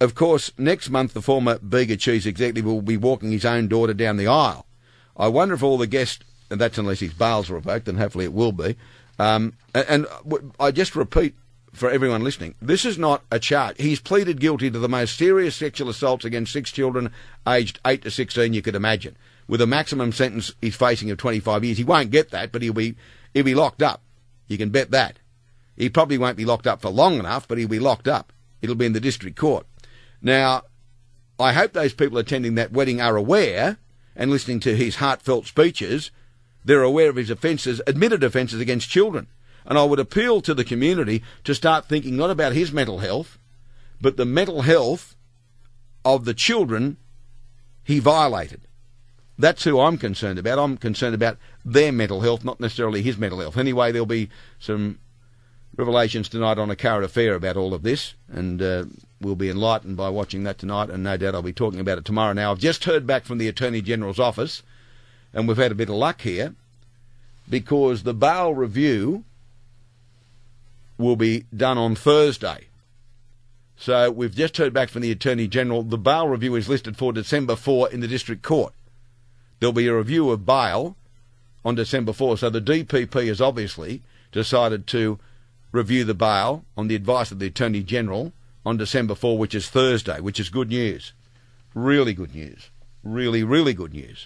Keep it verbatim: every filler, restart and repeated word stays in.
of course, next month the former Bega chief executive will be walking his own daughter down the aisle. I wonder if all the guests, and that's unless his bail's revoked, and hopefully it will be, um, and, and I just repeat for everyone listening, this is not a charge. He's pleaded guilty to the most serious sexual assaults against six children aged eight to sixteen you could imagine, with a maximum sentence he's facing of twenty-five years. He won't get that, but he'll be, he'll be locked up. You can bet that. He probably won't be locked up for long enough, but he'll be locked up. It'll be in the district court. Now, I hope those people attending that wedding are aware, and listening to his heartfelt speeches, they're aware of his offences, admitted offences against children. And I would appeal to the community to start thinking not about his mental health, but the mental health of the children he violated. That's who I'm concerned about. I'm concerned about their mental health, not necessarily his mental health. Anyway, there'll be some revelations tonight on A Current Affair about all of this, and uh, we'll be enlightened by watching that tonight, and no doubt I'll be talking about it tomorrow. Now, I've just heard back from the Attorney-General's office, and we've had a bit of luck here, because the bail review will be done on Thursday. So we've just heard back from the Attorney-General. The bail review is listed for December fourth in the District Court. There'll be a review of bail on December fourth, so the D P P has obviously decided to review the bail on the advice of the Attorney-General on December fourth, which is Thursday, which is good news. Really good news. Really, really good news.